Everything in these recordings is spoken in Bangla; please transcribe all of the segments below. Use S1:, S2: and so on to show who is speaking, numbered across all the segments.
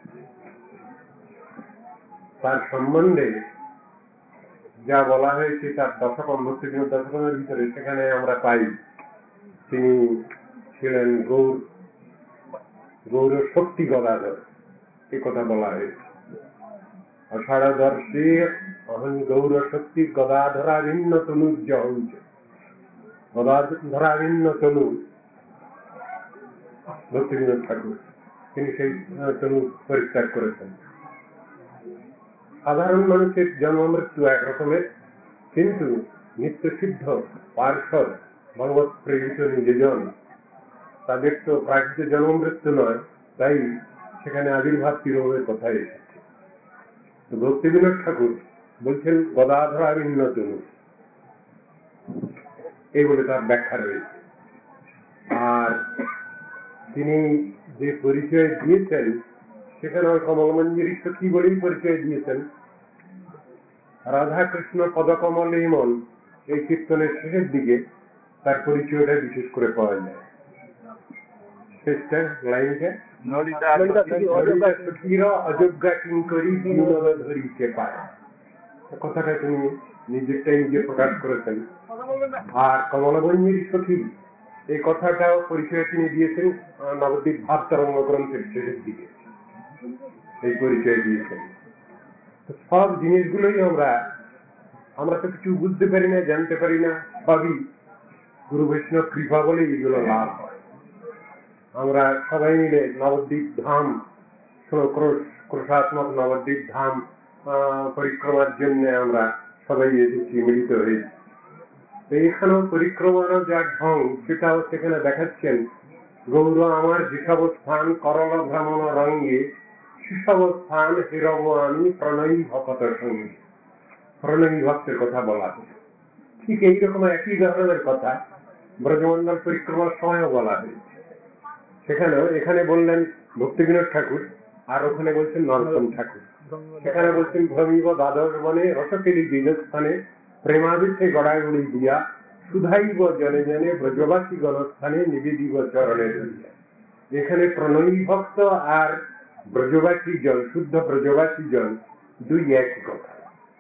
S1: তার সম্বন্ধে যা বলা হয়েছে তার দশকম, ভক্তিবিনোদ দশকমের ভিতরে, সেখানে আমরা পাই তিনি ছিলেন গৌর শক্তি গদাধর, এ কথা বলা হয়েছে। অষাঢ়দর্শে অহং গৌর শক্তি গদাধরাভিন্ন তনুজ্জ হচ্ছে। গদাধরাভিন্ন তনু ভক্তিবিনোদ ঠাকুর, তিনি সেই তনু পরিত্যাগ করেছেন। সাধারণ মানুষের জন্ম মৃত্যু একরকমের, কিন্তু নিত্য সিদ্ধ পার্শ্বদ ভগবত প্রেরিত নিজেজন, তাদের তো প্রাকৃত জন্ম মৃত্যু নয়, তাই সেখানে আবির্ভাব তিরোহের কথা এসেছে। ভক্তিবিনোদ ঠাকুর বলছেন গদাধরাভিন্ন তনু, এই বলে তার ব্যাখ্যা রয়েছে। আর তিনি যে পরিচয় দিয়েছেন সেখানে ওই কমলমঞ্জুরি সখী বলেই পরিচয় দিয়েছেন। রাধা কৃষ্ণ পদকমল ইমন, এই কীর্তনের শেষের দিকে তার পরিচয়টা বিশেষ করে পাওয়া যায়। শেষটা লাইনটা অযোগ্যা কিঙ্করী বিনোদ ধরিতে পায়, কথাটা তিনি নিজেরটাই নিজে প্রকাশ করেছেন। আর কমলমঞ্জুরি সখী, এই কথাটাও পরিচয় তিনি দিয়েছেন নবদ্বীপ ভাব তরঙ্গ গ্রন্থের শেষের দিকে, এই পরিচয় দিয়েছেন। সব জিনিসগুলোই আমরা তো কিছু বুঝতে পারি না, জানতে পারি না, সবই গুরু বৈষ্ণব কৃপা বলে এগুলো লাভ হয়। আমরা সবাই মিলে নবদ্বীপ ধাম, ক্রোশাত্মক নবদ্বীপ ধাম পরিক্রমার জন্য আমরা সবাই এসেছি, মিলিত হয়েছি। এইখানেও পরিক্রমারও যা ঢং, সেটাও সেখানে দেখাচ্ছেন। গৌর আমার যেসবস্থান করল ভ্রমণ রঙ্গে, সেসবস্থান হিরব আমি প্রণয়ী ভকত সঙ্গে। প্রণয়ী ভক্তের কথা বলা হয়। ঠিক এইরকম একই ধরনের কথা ব্রজমন্ডল পরিক্রমার সময়ও বলা হয়েছে। এখানে বললেন ভক্তিবিনোদ ঠাকুর, আর ওখানে বলছেন নরোত্তম ঠাকুর। সেখানে বলছেন ভ্রমিব দ্বাদশ বনে রসকেলি বীজস্থানে, প্রেমাবিষে গড়াগড়ি দিয়া, সুধাইব জনে জনে ব্রজবাসী গণস্থানে নিবেদিব চরণে ধরিয়া। এখানে প্রণয়ী ভক্ত আর ব্রজবাসী জন, শুদ্ধ ব্রজবাসী জন, দুই এক কথা।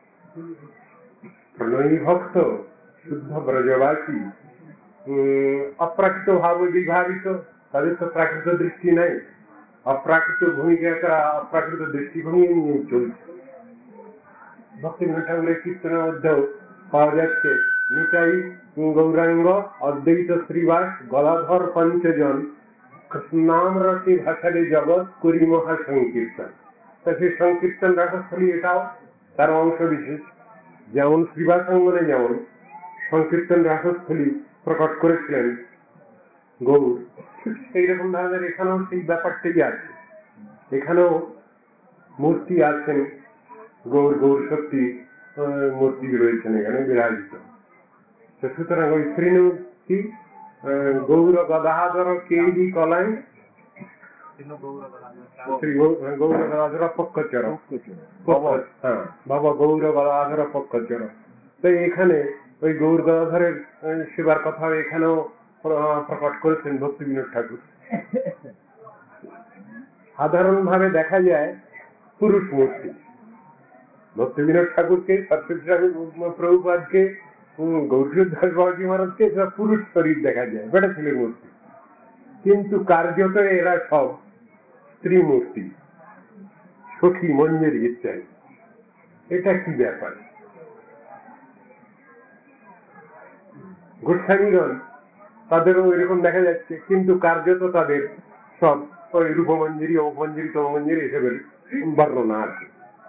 S1: প্রণয়ী ভক্ত, শুদ্ধ ব্রজবাসী অপ্রাকৃত ভাব বিভাবিত, তাদের তো প্রাকৃত দৃষ্টি নাই, অপ্রাকৃত ভূমিকা, অপ্রাকৃত দৃষ্টিভঙ্গি নিয়ে চলছে। ভক্তিবিনোদ ঠাকুরের কীর্তনের মধ্যেও পাওয়া যাচ্ছে নিতাই গৌরাঙ্গ অদ্বৈত শ্রীবাস গলাধর পঞ্চজন নাম রসে ভাষারে জগৎ করি মহা সংকীর্তন। তা সেই সংকীর্তন রাসস্থলী এটাও তার অংশ বিশেষ। যেমন শ্রীবাসাঙ্গনে যেমন সংকীর্তন রাসস্থলী প্রকট করেছিলেন গৌর, সেইরকম ধরনের এখানেও সেই ব্যাপারটাই আছে। এখানেও মূর্তি আছেন, গৌর শক্তি মূর্তি রয়েছেন এখানে বিরাজিত। সুতরাং ওই শ্রীমূর্তি গৌর গদাধর কেলি কলাই, গৌর গদাধর পক্ষচর, বাবা গৌর গদাধর পক্ষচর। তো এখানে ওই গৌর গদাধরের সেবার কথা এখানেও প্রকট করেছেন ভক্তিবিনোদ ঠাকুর। সাধারণ ভাবে দেখা যায় পুরুষ মূর্তি। ভক্তিবিনোদ ঠাকুরকে, সরস্বতী ঠাকুর, প্রভুপাদকে, গৌরদাস বাবাজি মহারাজকে পুরুষ শরীর দেখা যায়, বেটা ছেলের মূর্তি। কিন্তু কার্যত এরা সব স্ত্রী মূর্তি, সখী মঞ্জুরি ইত্যাদি। এটা কি ব্যাপার? গোস্বামীগণ তাদেরও এরকম দেখা যাচ্ছে, কিন্তু কার্যত তাদের সব ওই রূপমঞ্জুরি, অমঞ্জুরি, তমঞ্জুরি এসবের বর্ণনা আছে।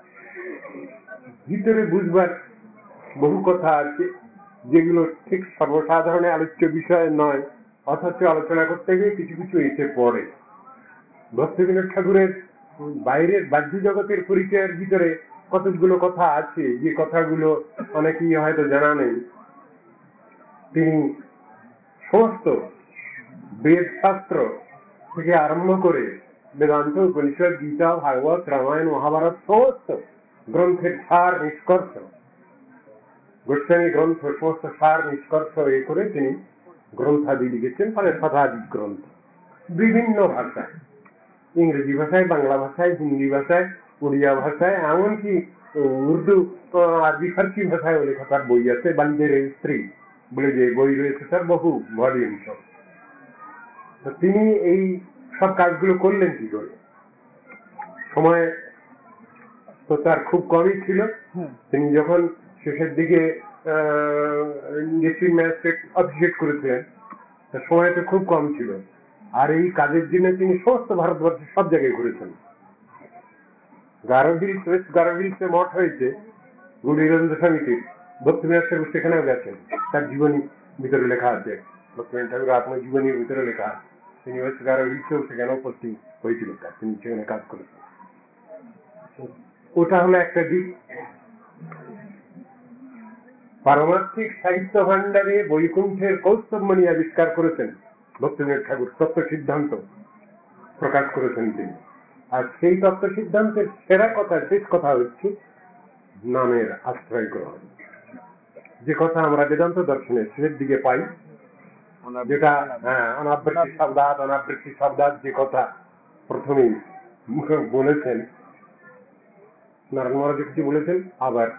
S1: ভিতরে বুঝবার বহু কথা আছে, যেগুলো ঠিক সর্বসাধারণে আলোচ্য বিষয় নয়, অথচ আলোচনা করতে গিয়ে কিছু কিছু এসে পড়ে। ভক্তিবিনোদ ঠাকুরের বাইরের বাহ্য জগতের পরিচয়ের ভিতরে কতগুলো কথা আছে, যে কথাগুলো অনেকেই হয়তো জানা নেই। তিনি সমস্ত বেদ শাস্ত্র থেকে আরম্ভ করে বেদান্ত, উপনিষদ, গীতা, ভাগবত, রামায়ণ, মহাভারত সমস্ত গ্রন্থের সার নিষ্কর্ষ, গোস্বামী গ্রন্থ সমস্ত সার নিষ্কর্ষ এ করে তিনি গ্রন্থাদি লিখেছেন, ফলে শতাধিক গ্রন্থ বিভিন্ন ভাষায়। ইংরেজি ভাষায়, বাংলা ভাষায়, হিন্দি ভাষায়, উড়িয়া ভাষায়, এমনকি উর্দু, আরবি ফার্সি ভাষায় লেখা তার বই আছে। বান্দের স্ত্রী বলে যে বই রয়েছে তার, বহু ভলিউম সব। তিনি এই সব কাজগুলো করলেন কি করে? সময় তো তার খুব কমই ছিল। তিনি যখন শেষের দিকে ডিস্ট্রিক্ট ম্যাজিস্ট্রেট অভিষেক করেছিলেন, সময় তো খুব কম ছিল। আর এই কাজের জন্য তিনি সমস্ত ভারতবর্ষের সব জায়গায় ঘুরেছেন। গারো হিলস, ওয়েস্ট গারো হিলসে মঠ হয়েছে গৌরীরন্দ্র সমিতির, ভক্তিবিনোদ ঠাকুর সেখানেও গেছেন। তার জীবনী ভিতরে লেখা আছে, ভক্তিবিনোদ ঠাকুর আত্মজীবনীর ভিতরে লেখা আছে। তিনি ওয়েস্ট গারো হিলসেও সেখানে উপস্থিত হয়েছিল, তিনি সেখানে কাজ করেছেন। ওটা হলো একটা দিক। পারমার্থিক সাহিত্য ভান্ডারে বৈকুণ্ঠের কৌস্তবমণি আবিষ্কার করেছেন ভক্তিবিনোদ ঠাকুর, তত্ত্ব সিদ্ধান্ত প্রকাশ করেছেন তিনি। আর সেই তত্ত্ব সিদ্ধান্তের সেরা কথা, শেষ কথা হচ্ছে নামের আশ্রয় গ্রহণ। যে কথা আমরা বেদান্ত দর্শনের শেষের দিকে পাই, যেটা অনাবৃত্তি শব্দাৎ, অনাবৃত্তি শব্দাৎ, যে কথা প্রথমেই বলেছেন নারায়ণ মহারাজ কিছু বলেছেন, আবার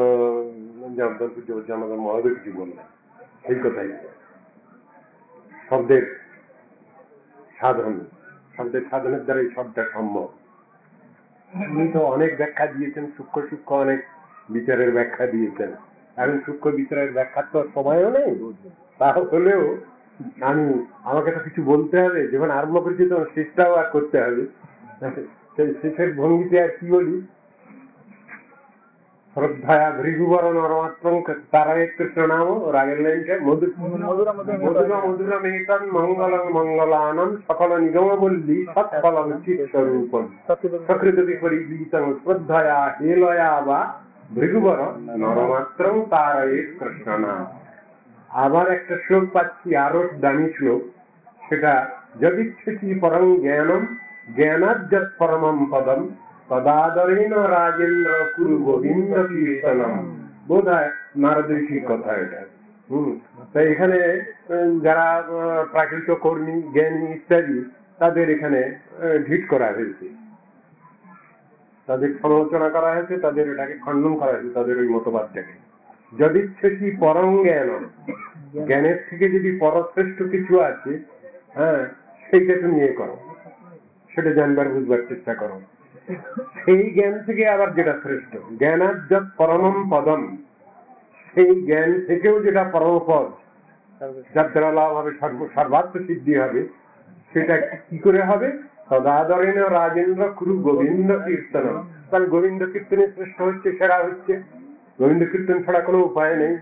S1: আমাদের মহাদেব কিছু বললেন। এই কথাই শব্দের সাধন, শব্দের সাধনের দ্বারা এই শব্দটা সম্ভব। উনি তো অনেক ব্যাখ্যা দিয়েছেন, সূক্ষ্ম সূক্ষ্ম অনেক বিচারের ব্যাখ্যা দিয়েছেন। এখন সূক্ষ্ম বিচারের ব্যাখ্যা তো সময়ও নেই, তাহলেও আমাকে তো কিছু বলতে হবে। যখন আরম্ভ করছি তখন শেষটাও আর করতে হবে। সেই শেষের ভঙ্গিতে আর কি বলি, শ্রদ্ধায়া ভৃগুবর নরমাত্রং তারায় কৃষ্ণ নাম, ওর আগের লাইনটা মধুর মেহতান মঙ্গলং মঙ্গলানম সকল নিগম বল্লী সৎফলং চিত্তরূপম সকৃত বিপরীতং শ্রদ্ধায়া হেলয়া বা ভৃগুবর নরমাত্রং তারায় কৃষ্ণ নাম। আবার একটা শ্লোক পাচ্ছি, আরো দামি শ্লোক, সেটা যদিচ্ছতি পরং জ্ঞানম জ্ঞানাজ্জৎ পরমম পদম তদাদরেণ রাজেন্দ্র কুরু গোবিন্দ কীর্তনম। বোধ হয় নারদৃষির কথা এটা। তাই এখানে যারা প্রাকৃত কর্মী, জ্ঞানী ইত্যাদি, তাদের এখানে ঢিট করা হয়েছে, তাদের সমালোচনা করা হয়েছে, তাদের এটাকে খণ্ডন করা হয়েছে, তাদের ওই মতবাদটাকে। যদিচ্ছতি পরং জ্ঞানম, জ্ঞানের থেকে যদি পরশ্রেষ্ঠ কিছু আছে, সেইটা তুমি ইয়ে করো, সেটা জানবার বুঝবার চেষ্টা করো। সেই জ্ঞান থেকে আবার যেটা শ্রেষ্ঠ, জ্ঞানাজ্জৎ পরমম পদম, সেই জ্ঞান থেকেও যেটা পরম পদ, যার দ্বারা লাভ হবে, সর্বাত্ম সিদ্ধি হবে, সেটা কি করে হবে? সদাদরেণ রাজেন্দ্র কুরু গোবিন্দ কীর্তন। তাহলে গোবিন্দ কীর্তনের শ্রেষ্ঠ হচ্ছে, সেরা হচ্ছে। গোবিন্দ কীর্তন ছাড়া কোনো উপায় নেই।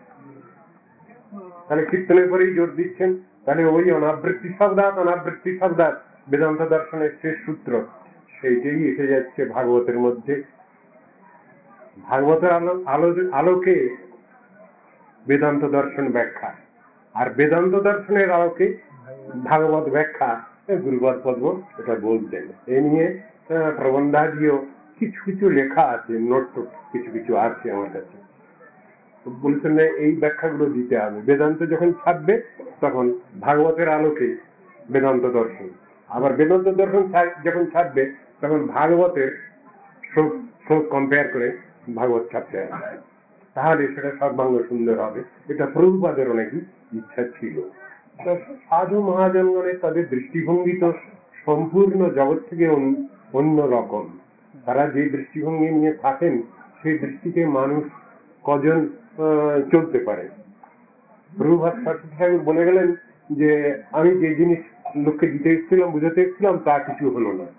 S1: তাহলে কীর্তনের পরেই জোর দিচ্ছেন। তাহলে ওই অনাবৃত্তি শব্দাৎ, অনাবৃত্তি শব্দাৎ বেদান্ত দর্শনের শেষ সূত্র, সেইটাই এসে যাচ্ছে ভাগবতের মধ্যে। ভাগবতের আলোকে বেদান্ত দর্শন ব্যাখ্যা, আর বেদান্ত দর্শনের আলোকে ভাগবত ব্যাখ্যা গুরুবর পদ্ম এটা বলছেন। এ নিয়ে প্রবন্ধাদিও কিছু কিছু লেখা আছে, নোট কিছু কিছু আছে আমার কাছে। বলছেন এই ব্যাখ্যাগুলো দিতে হবে। বেদান্ত যখন ছাপবে তখন ভাগবতের আলোকে বেদান্ত দর্শন, আবার বেদান্ত দর্শন যখন ছাপবে তখন ভাগবতের শ্লোক কম্পেয়ার করে ভাগবত ছাপতে হবে, তাহলে সেটা সর্বাঙ্গ সুন্দর হবে। এটা প্রভুপাদের অনেকই ইচ্ছা ছিল। সাধু মহাজনগণের তাদের দৃষ্টিভঙ্গি তো সম্পূর্ণ জগৎ থেকে অন্য রকম। তারা যে দৃষ্টিভঙ্গি নিয়ে থাকেন, সেই দৃষ্টিতে মানুষ কজন চলতে পারে। প্রভুপাদ ঠাকুর বলে গেলেন যে আমি যে জিনিস লোককে দিতে এসেছিলাম, বুঝাতে এসেছিলাম, তা কিছু হলো না,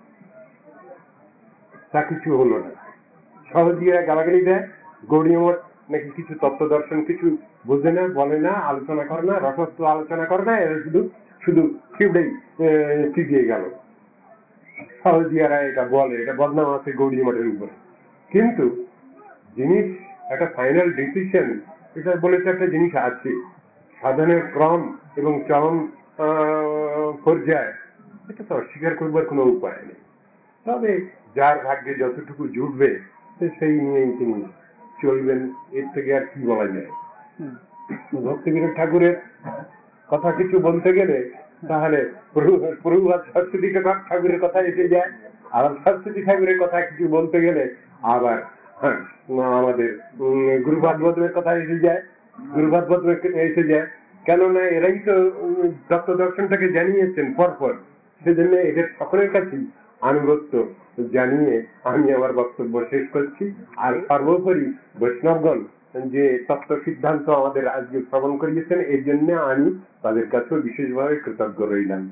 S1: তা কিছু হলো না। সহজীরা গালাগালি দেয়, গৌড়ীয় মঠ নাকি কিছু তত্ত্ব দর্শন কিছু বোঝে না, বলে না, আলোচনা করে না, রসস্ব আলোচনা করে না, এরা শুধু শুধু চিবড়েই চিবিয়ে গেল। সহজীরা এটা বলে, এটা বদনাম আছে গৌড়ীয় মঠের উপরে। কিন্তু জিনিস একটা ফাইনাল ডিসিশন, এটা বলেছে একটা জিনিস আছে, সাধনের ক্রম এবং চরম পর্যায়, এটা তো অস্বীকার করবার কোনো উপায় নেই। তবে যার ভাগ্যে যতটুকু জুটবে সেই নিয়েই তিনি চলবেন, এর থেকে আর কি বলা যায়। ভক্তিবিনোদ ঠাকুরের কথা কিছু বলতে গেলে তাহলে প্রভুপাদ সরস্বতী ঠাকুরের কথা এসে যায়। আবার সরস্বতী ঠাকুরের কথা কিছু বলতে গেলে আবার আমাদের গুরুপাদ বদমের কথা এসে যায়, গুরুপাদ বদমের এসে যায়। কেননা এরাই তো তত্ত্ব দর্শনটাকে জানিয়েছেন পরপর, সেজন্য এদের সকলের কাছেই আনুগত্য জানিয়ে আমি আমার বক্তব্য শেষ করছি। আর সর্বোপরি বৈষ্ণবগণ যে তত্ত্ব সিদ্ধান্ত আমাদের আজকে শ্রবণ করিয়েছেন, এর জন্য আমি তাদের কাছেও বিশেষভাবে কৃতজ্ঞ রইলাম।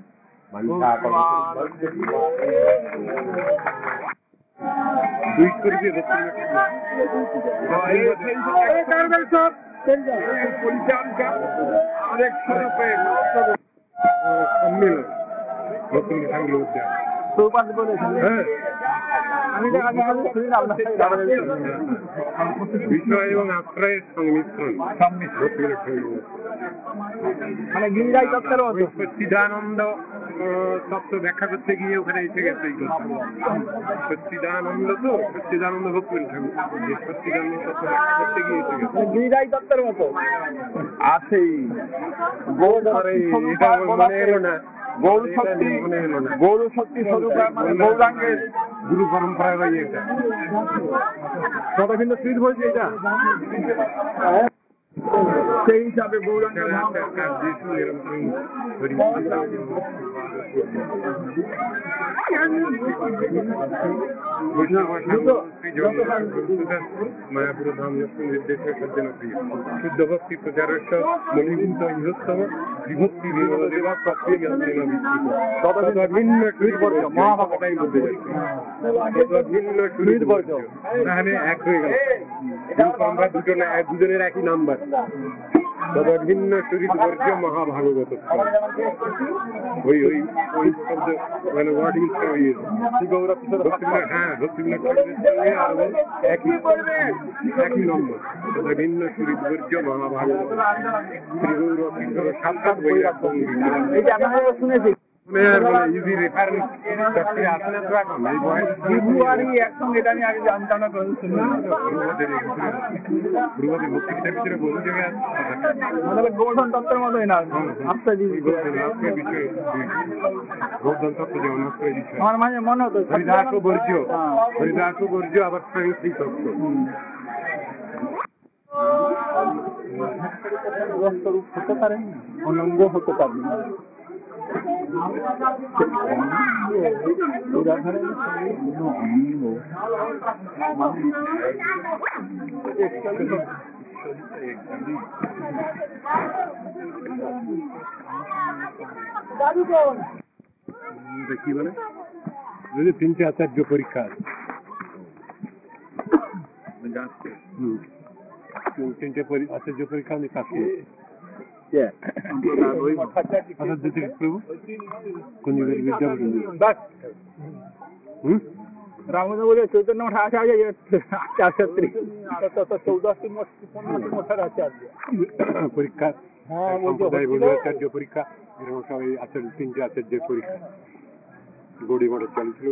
S1: বিষয় এবং আশ্রয়ের সংমিশ্রণ, মানে গিরিরাজ তত্ত্বের সচ্চিদানন্দ তত্ত্ব ব্যাখ্যা করতে গিয়ে ওখানে এসে গেছে। সচ্চিদানন্দ তো সচ্চিদানন্দ ভক্তি ঠাকুর সচ্চিদানন্দ তত্ত্ব ব্যাখ্যা করতে গিয়ে এসে গেছে গিরিরাজ তত্ত্বের মতো আছেই। এটা মনে এলো না, গৌর শক্তি, গৌর শক্তি স্বরূপা মানে গৌরাঙ্গের গুরু পরম্পরায় রয়েছে। এটা কত কিন্তু ফিট হয়েছে এটা, সেই হিসাবে গৌরাঙ্গের মায়াপুর ধাম নির্দেশের জনপ্রিয় শুদ্ধ ভক্তি প্রচারস্য মণিবিন্দ ইহোত্তম বিভক্তি ভিন্ন মহাভাবটাই বলতে ভিন্ন তাহলে এক হয়ে গেল। আমরা দুজনের একই নাম্বার, ভিন্ন শরীর বর্জ্য মহাভাগবত। ওই ওই ওই শব্দ মানে ওয়ার্ডিং হ্যাঁ একই একই নম্বর, ভিন্ন শরীর বর্জ্য মহাভাগবত শ্রী গৌর কিশোর সাক্ষাৎ বৈরাগ শুনেছি। ইজি রেফারেন্স আসে না তো এখন এই বয়স একসঙ্গে এটা আমি আগে জানতাম না। ভক্তিটার ভিতরে বহু জায়গায় গৌধন তত্ত্বের মতোই না গৌধন তত্ত্ব যেমন আমার মাঝে মনে হতো হরিদাস বর্জ্য, হরিদাস বর্জ্য আবার সাংখ্যিক তত্ত্ব। হতে পারেন, অনঙ্গ হতে পারেন। কি বলে তিনটে আচার্য পরীক্ষা আছে, তিনটে আচার্য পরীক্ষা আমি কাজ করেছি। রামনগরে চৈতন্য মঠ আচার্য 14টি মঠ 15টি মঠের আচার্য পরীক্ষা, আচার্য পরীক্ষা এরকম সবাই আচার্য তিনটে আচার্যের পরীক্ষা গৌড়ী মঠে চলছিল।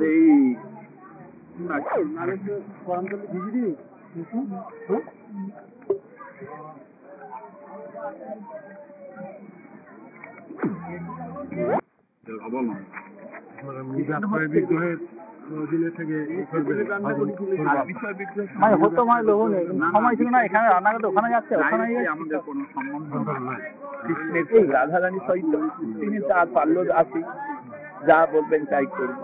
S1: সময় ছিল না, এখানে রান্না করতে ওখানে যাচ্ছে, আমাদের কোনো সম্বন্ধ নাই। কৃষ্ণের রাধারানী সহিত তিনি তার পাল্য আছি, যা বলবেন তাই করবেন।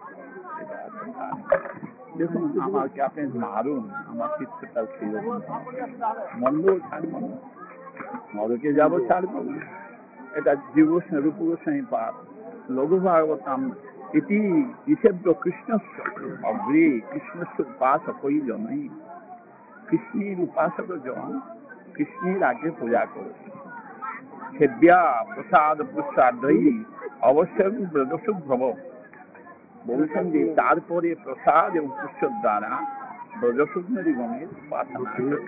S1: দেখুন আমাকে আপনি মারুন, আমার চিত্রটা ছিল মন্দ ছাড়ব, মদকে যাবো ছাড়ব, এটা জীব রূপ গোস্বামী পাপ। লঘু ভাগবতম ইতি হিসেব্য কৃষ্ণস্য অগ্রে কৃষ্ণস্য উপাসকই জনই। কৃষ্ণের উপাসক জন কৃষ্ণের আগে পূজা করে সেব্যা প্রসাদ প্রসাদই অবশ্যই ব্রজশুভ্রব। বলছেন যে তারপরে প্রসাদ এবং পুষ্প দ্বারা ব্রজশুভ্রী গণের উপাসনা।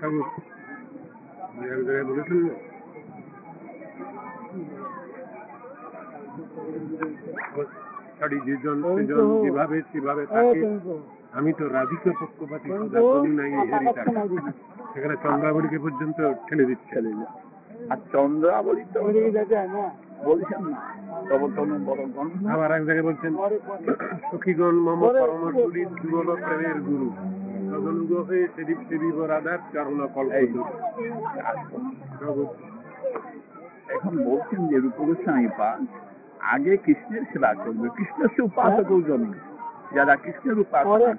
S1: যেভাবে সেভাবে থাকে। আমি তো রাধিকা পক্ষপাতী নাই, সেখানে চন্দ্রাবলীকে পর্যন্ত ঠেলে দিচ্ছে। আর চন্দ্রাবলী তো বলছেন না আবার এক জায়গায় বলছেন সখীগণ মম পরমগুরুর যুগল প্রেমের গুরু তদনুগ হয়ে সেদীপ সেবী বরাদার চরণ কল্প।
S2: এখন বলছেন যে রূপগোস্বামী পাল আগে কৃষ্ণের সেবা করবে, কৃষ্ণকে উপাসক জমি যারা কৃষ্ণের উপাসক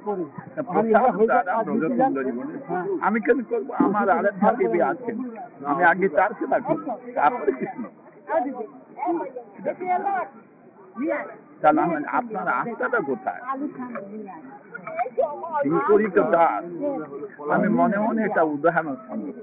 S2: আমি কেন করবো? আমার আরাধ্যা দেবী আছেন, আমি আগে তার সেবা করবো, তারপরে কৃষ্ণ। তাহলে আপনার আস্থাটা কোথায়? বিপরীত দাস। আমি মনে মনে একটা উদাহরণ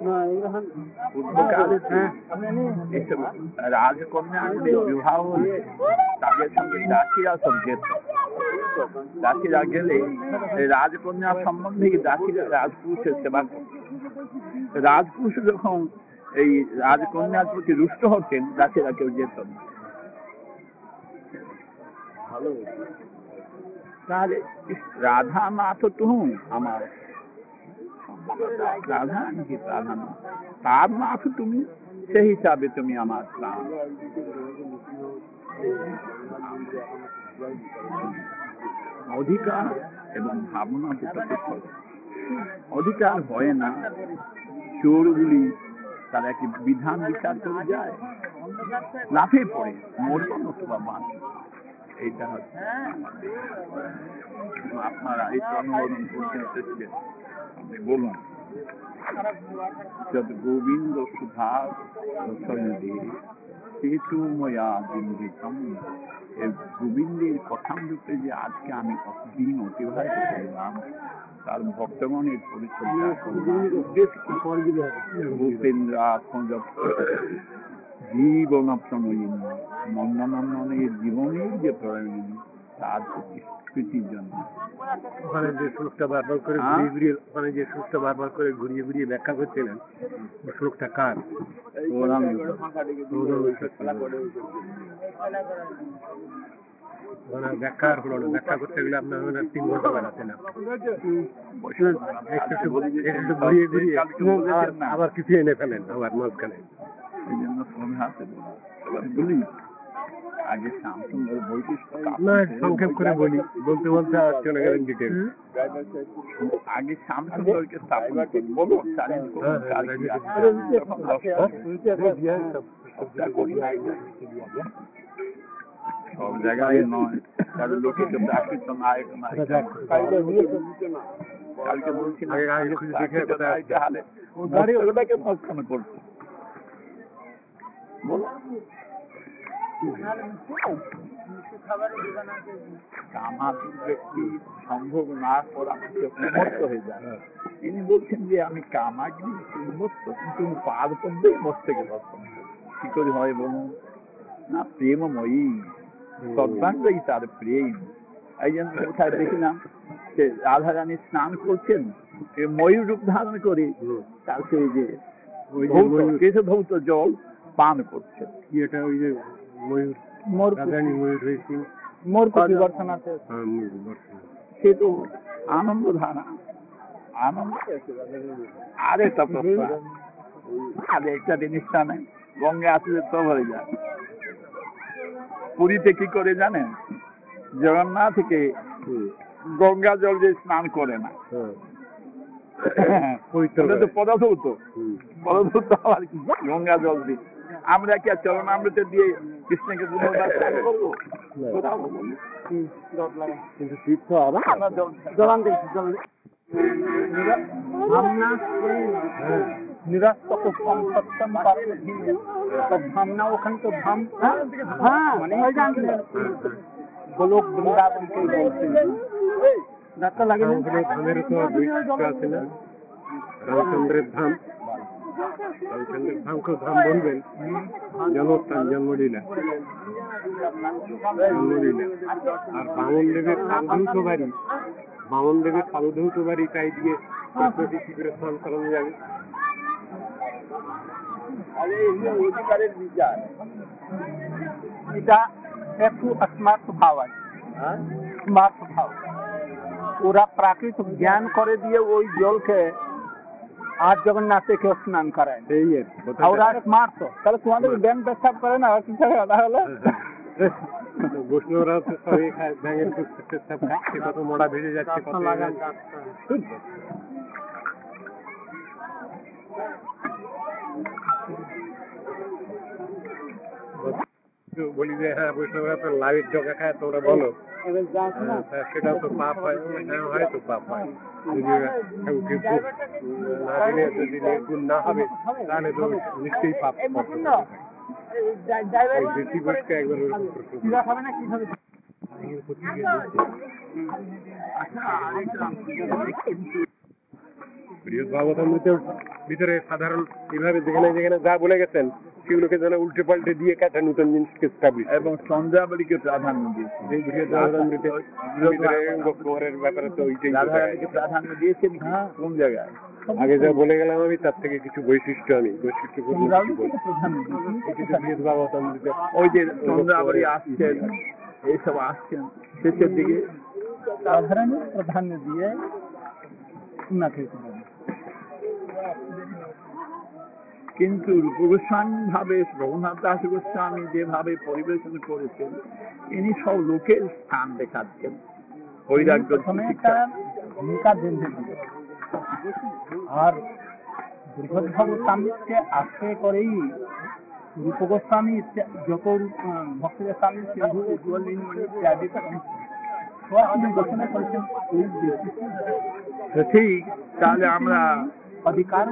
S2: রাজকন্যাদের বিবাহ হলে তাদের সঙ্গে দাসীরা সব যেত। দাসীরা গেলে রাজকন্যা সম্বন্ধে দাসীরা রাজপুরুষের সেবা করত। রাজপুরুষ যখন এই রাজকন্যার প্রতি রুষ্ট হতেন, দাসীরা কেউ যেত না। তাহলে রাধা মা তো তুমি আমার রাধা নাকি রাধা মা, তার মা তো তুমি, সেই হিসাবে তুমি আমার প্রাণ। অধিকার এবং ভাবনা দুটো অধিকার হয় না। চোরগুলি তারা কি বিধান বিচার করে যায়, লাফে পড়ে মরবে অথবা বাঁচবে। এইটা হচ্ছে আপনারা এই অনুমোদন করতে এসেছেন। আপনি বলুন, যত গোবিন্দ সুধা গোবিন্দের কথামৃতে যে আজকে আমি দিন অতিবাহিত করলাম, তার ভক্তগণের পরিচর্যা জীবনপ্রণয়ী মন্দানন্দনের জীবনের যে প্রয়োজন তার স্মৃতির জন্য
S1: ওখানে যে শ্লোকটা বারবার করে ঘুরিয়ে ঘুরিয়ে ব্যাখ্যা করছিলেন, শ্লোকটা কার? ব্যাখ্যা হলো না, ব্যাখ্যা করতে গেলে আপনার 3 ঘন্টা বেড়াতে না, ঘুরিয়ে ঘুরিয়ে আবার কিছু এনে ফেলেন আবার মাঝখানে।
S2: এই জন্য বলি আগে শ্যামসুন্দর বইটি
S1: সংক্ষেপ করে বলি, বলতে বলতে চলে গেলেন ডিটেল।
S2: আগে শ্যামসুন্দরকে স্থাপন করি, বলো সব জায়গায় নয়, কারণ লোকে তো প্রাকৃত নায়ক কালকে বলছি করছে ব্যক্তি সম্ভব না করা উন্মত্ত হয়ে যায়। তিনি বলছেন যে আমি কামাগ্নি উন্মত্ত, কিন্তু পাদ পদ্মে মস্তকে দর্শন কি করে হয় বলুন না? প্রেমময়ী সর্বাঙ্গই তার প্রেম। এই জন্য কোথায় দেখলাম যে রাধারানী স্নান করছেন, ময়ূর রূপ ধারণ করে তার সেই যে ধৌত জল পান করছে।
S1: এটা ওই যে ময়ূর, রাধারানী ময়ূর হয়েছে,
S2: মোর পরিবর্তন আছে, সে তো আনন্দ ধারা আনন্দ। আরে তপস্যা আরে একটা জিনিসটা নেই, গঙ্গে আসলে তো হয়ে যায়। পুরীতে কি করে জানেন? জগন্নাথকে গঙ্গা জল দিয়ে স্নান করে না, পদার্থ আবার কি গঙ্গা জল দিয়ে। আমরা কি আর চরণামৃত দিয়ে কৃষ্ণকে পুনর্বার স্নান করবো?
S1: কিন্তু তীর্থ আবার
S2: ওখানে তো ধাম গোলক বৃন্দাবন
S1: ডাক্তার লাগে ধামের তো আছে না, রামচন্দ্রের ধাম। রামচন্দ্রের ধামকে ধাম বলবেন জন্মস্থান, জন্মলীলা। আর বামন দেবের সাধুধৌত বাড়ি, বামন দেবের সাধুধৌত বাড়ি, তাই দিয়ে কি করে স্নান করানো যাবে?
S2: অধিকারের বিচার এটা একটু স্মার্ট ভাব আছে, স্মার্ট ভাব। ওরা প্রাকৃতিক জ্ঞান করে দিয়ে ওই জলকে আর জগন্নাথে কেউ স্নান করায়
S1: এই
S2: ওরা স্মার্ট তো, তাহলে তোমাদের ব্যাংক পেশাব করে না তাহলে
S1: বৈষ্ণবরা তো সবই খায়, ব্যাঙের পেশাব খায়, সেটা তো মোড়া ভেজে যাচ্ছে কত বলি যে হ্যাঁ বৈষ্ণবরা তো লাইট জগা খায়, তোমরা বলো সেটাও তো পাপ হয়। হ্যাঁ হয় তো পাপ হয়, যদি না দিলে যদি নির্গুণ না হবে তাহলে তো নিশ্চয়ই পাপ বেশি বয়সকে একবার ভাগবতামৃতের ভিতরে সাধারণ এইভাবে যেখানে যেখানে যা বলে গেছেন সেগুলোকে যেন উল্টে পাল্টে দিয়ে একটা নতুন জিনিসকে স্টাবলিশ এবং সন্ধ্যাবলীকে প্রাধান্য দিয়েছে ব্যাপারে তো ওইটাই প্রাধান্য দিয়েছেন কোন জায়গায় আগে যা বলে গেলাম আমি তার থেকে কিছু বৈশিষ্ট্য আমি ওই যে সন্ধ্যাবলী আসছেন এইসব আসছেন শেষের দিকে প্রাধান্য দিয়ে কিন্তু রূপগোস্বামী ভাবে রঘুনাথ দাস গোস্বামী যেভাবে পরিবেশন করেছেন ইনি সব লোকের স্থান দেখাচ্ছেন বৈরাগ্য ভূমিকা আর দুর্গোৎসব স্বামীকে আশ্রয় করেই রূপগোস্বামী যত ভক্তের স্বামী সিন্ধু ঠিক। তাহলে আমরা অধিকার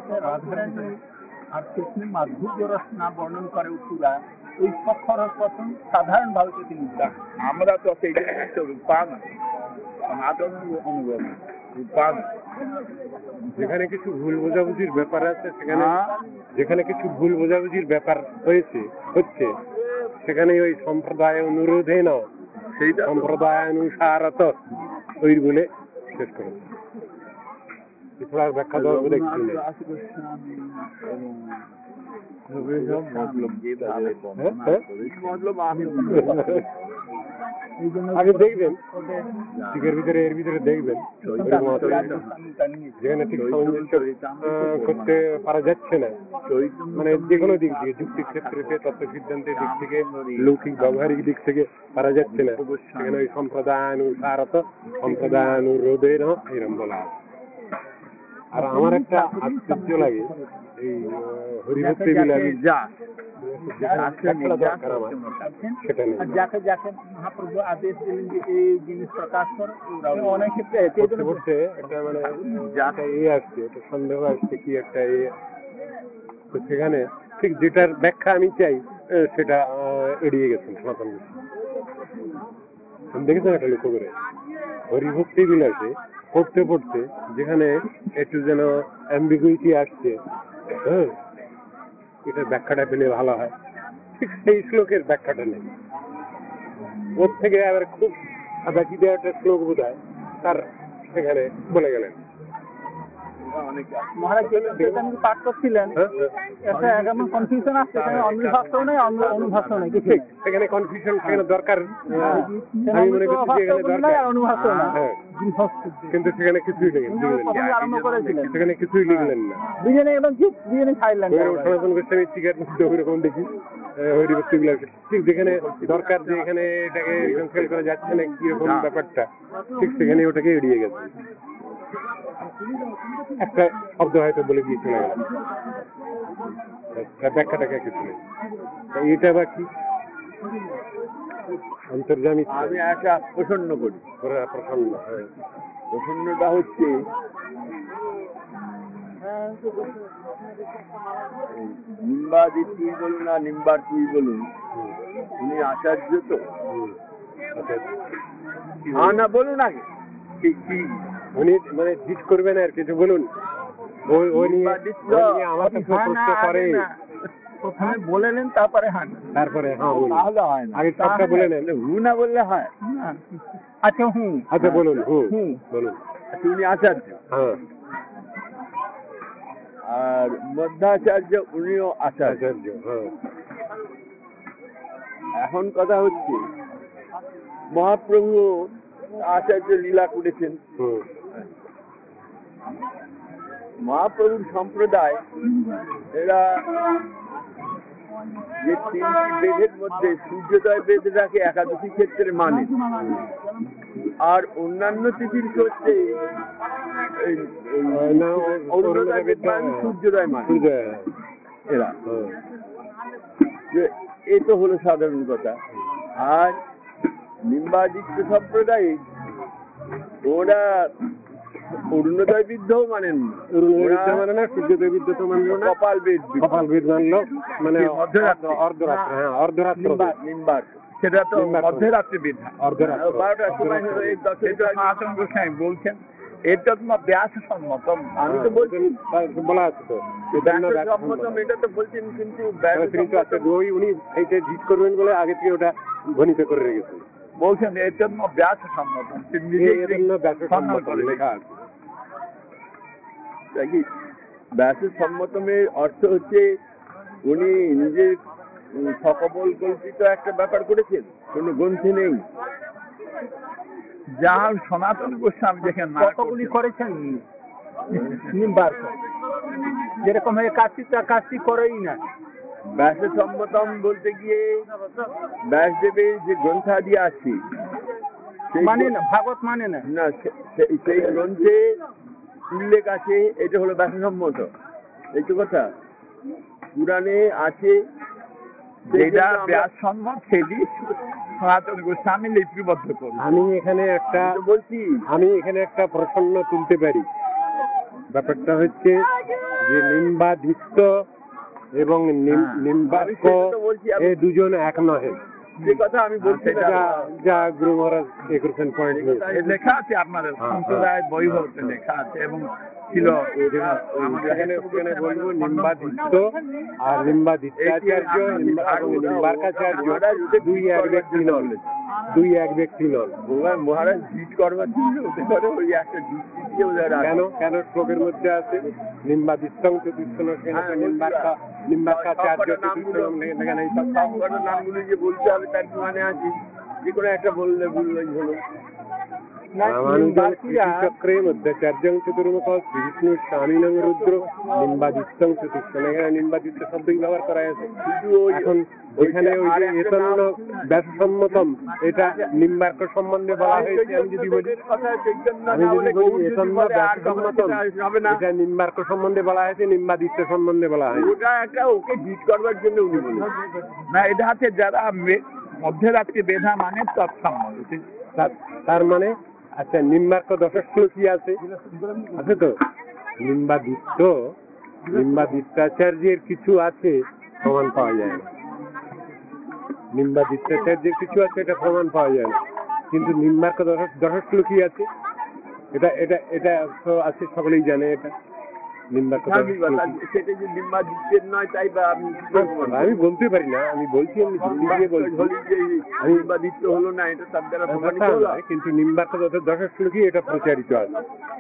S1: আর কৃষ্ণ মাধুর্য রচনা বর্ণন করে উঠুরা ওই সক্ষরস পছন সাধারণ ভাবে তিনি আমরা তো সেই রূপান সনাতন অনুভব রূপান যেখানে কিছু ভুল বোঝাবুঝির ব্যাপার আছে সেখানে যেখানে কিছু ভুল বোঝাবুঝির ব্যাপার হচ্ছে সেখানে ওই সম্প্রদায় অনুরোধে না সেই সম্প্রদায়ানুসারত ওই বলে শেষ করেছে। এছাড়া ব্যাখ্যা দেওয়ার বলে কিছু নেই। আগে দেখবেন এর ভিতরে দেখবেন যেখানে ঠিক করতে পারা যাচ্ছে না, মানে যে কোনো দিক থেকে যুক্তির ক্ষেত্রে তত্ত্ব সিদ্ধান্তের দিক থেকে লৌকিক ব্যবহারিক দিক থেকে পারা যাচ্ছে না, সেখানে ওই সম্প্রদায়ানুসারত সম্প্রদায়ানুরোধের এরম বলা আছে। আর আমার একটা আশ্চর্য লাগে এই হরিভক্তি বিলাসী মহাপ্রভু আদেশ দিলেন যে এই জিনিস প্রকাশ করো, অনেক ক্ষেত্রে পড়তে একটা মানে যাকে আসছে একটা সন্দেহ আসছে কি একটা তো সেখানে ঠিক যেটার ব্যাখ্যা আমি চাই সেটা এড়িয়ে গেছেন সনাতন দেখেছেন একটা লক্ষ্য করে হরিভক্তি বিলাসে পড়তে পড়তে যেখানে একটু যেন অ্যাম্বিগুইটি আসছে, হ্যাঁ এটার ব্যাখ্যাটা পেলে ভালো হয়, ঠিক সেই শ্লোকের ব্যাখ্যাটা নেই। ওর থেকে আবার খুব সাদাকিতে একটা শ্লোক বোধ হয় তার সেখানে বলে গেলেন পাঠ করছিলেন কনফিউশন আসছে সেখানে কনফিউশন সেখানে দরকার, আমি মনে করছি কিন্তু সেখানে কিছুই আরম্ভ করেছিলেন সেখানে কিছুই লিখলেন না, দুজনে একদম দুজনে ছাড়লেন সনাতন গোস্বামী টিকার মধ্যে ওইরকম দেখি হরিভক্তি বিলাস ঠিক যেখানে দরকার যে এখানে এটাকে রিকনসাইল করা যাচ্ছে না কিরকম ব্যাপারটা ঠিক সেখানে ওটাকে এড়িয়ে গেছে, একটা শব্দ হয়তো বলে দিয়ে চলে গেল, ব্যাখ্যাটাকে কিছু নেই। এটা বা কি অন্তর্জামী আমি একটা প্রসন্ন করি প্রসন্ন, প্রসন্নটা হচ্ছে নিম্বাদি তুই বলুন না নিম্বার তুই বলুন, উনি আচার্য তো না বলুন আগে উনি মানে জিত করবেন আর কিছু বলুন প্রথমে বলে নেন তারপরে তারপরে তাহলে হয় না, আগে সবটা বলে নেন, হু না বললে হয়। আচ্ছা আচ্ছা বলুন বলুন উনি আচার্য, হ্যাঁ আর মধ্যাচার্য উনিও আচার্য, হ্যাঁ। এখন কথা হচ্ছে মহাপ্রভু আচার্য লীলা করেছেন,
S2: মহাপ্রভুর সম্প্রদায় এরা যে তিনটি বেদের মধ্যে সূর্যোদয় বেদটাকে একাদশী ক্ষেত্রে মানে, আর অন্যান্য তিথির ক্ষেত্রে অরুণোদয় বেদ সূর্যোদয় মানে এরা। এই তো হলো সাধারণ কথা। আর নিম্বাদিত্য সম্প্রদায় ওরা অরুণোদয় বিদ্যাও মানেন না,
S1: মানে না, সূর্যোদয় বিদ্যা তো মানলো না,
S2: কপাল বেদ
S1: মানলো, মানে অর্ধরাত্র, হ্যাঁ অর্ধরাত্র
S2: নিম্বার, সেটা তো মধ্যরাত্রি বিদ্যা। 12টার সময় সনাতন গোস্বামী বলছেন এটা তোমার ব্যাস সম্মতম। আমি তো বলছি
S1: বলা আছে তো
S2: সম্মতম, এটা তো বলছেন, কিন্তু
S1: উনি এইটা জিত করবেন বলে আগে থেকে ওটা ধ্বনিত করে রেখেছেন।
S2: বলছেন এর জন্য ব্যাস সম্মতম, লেখা আছে। ব্যাসের সম্মতমের অর্থ হচ্ছে উনি নিজের সকবল কল্পিত একটা ব্যাপার করেছেন, কোন গ্রন্থে নেই। যার সনাতন গোস্বামী দেখেন কতগুলি করেছেন নিম্বার, যেরকম কাজটি করেই না। ব্যাসের সম্মতম বলতে গিয়ে ব্যাসদেবের যে গ্রন্থাদি আছে মানে না, ভাগবত মানে না, না সেই গ্রন্থে উল্লেখ আছে, এটা হলো ব্যাসসম্মত। এই তো কথা, পুরাণে আছে যেটা ব্যাসসম্মত, সেটি সনাতন গোস্বামী লিপিবদ্ধ করল।
S1: আমি এখানে একটা প্রসন্ন তুলতে পারি। ব্যাপারটা হচ্ছে যে নিম্বাদিত্য এবং নিম্বার্ক এই দুজন এক নহে,
S2: যে কথা আমি বলছি,
S1: যা গুরু মহারাজ করেছেন পয়েন্ট
S2: লেখা আছে আপনাদের সম্প্রদায় বৈভবতে লেখা আছে, এবং ছিল
S1: এখানে বলবো নিম্বাদিত্য আর নিম্বাদিত্যাচার্য নিম্বার্কাচার্য দুই এক ব্যক্তি নন,
S2: মহারাজ জিত করবার জন্য ওই একটা
S1: কেন শ্লোকের মধ্যে আছে নিম্বাদিত্য নিম্বার্কাচার্য
S2: নামগুলো যে বলতে হবে তার মানে আছে, যে কোনো একটা বললে ভুললেই হলো।
S1: চক্রে মধ্যাচার্যং চতুর্মুখ শ্রী বিষ্ণু স্বামীনং রুদ্র নিম্বাদিত্যং চতুষ্কোণ, এখানে নিম্বাদিত্য শব্দই ব্যবহার করা হয়েছে। এখন ওইখানে ওই যে এতন্ন ব্যাসসম্মতম, এটা নিম্বার্ক সম্বন্ধে বলা হয়েছে। আমি যদি বলি এতন্ন ব্যাসসম্মতম, এটা নিম্বার্ক সম্বন্ধে বলা হয়েছে, নিম্বাদিত্য সম্বন্ধে বলা হয়েছে।
S2: ওটা একটা ওকে জিত করবার জন্য উনি বলেন না, এটা হচ্ছে যারা মধ্যরাত্রি বেধা মানে তৎসম্মত।
S1: তার মানে আচ্ছা, নিম্বার্ক দশশ্লোকী আছে তো, নিম্বাদিত্যাচার্যের কিছু আছে, প্রমাণ পাওয়া যায় না। নিম্বাদিত্যাচার্যের কিছু আছে, এটা প্রমাণ পাওয়া যায় না, কিন্তু নিম্বার্ক দশশ্লোকী আছে, এটা তো আছে, সকলেই জানে। এটা নিম্বার্ক আমি বলতে পারি না, আমি বলছি
S2: নিম্বাদিত্য হলো না, এটা তার দ্বারা প্রমাণিত হলো,
S1: কিন্তু নিম্বার্ক দশশ্লোকী এটা প্রচারিত আছে।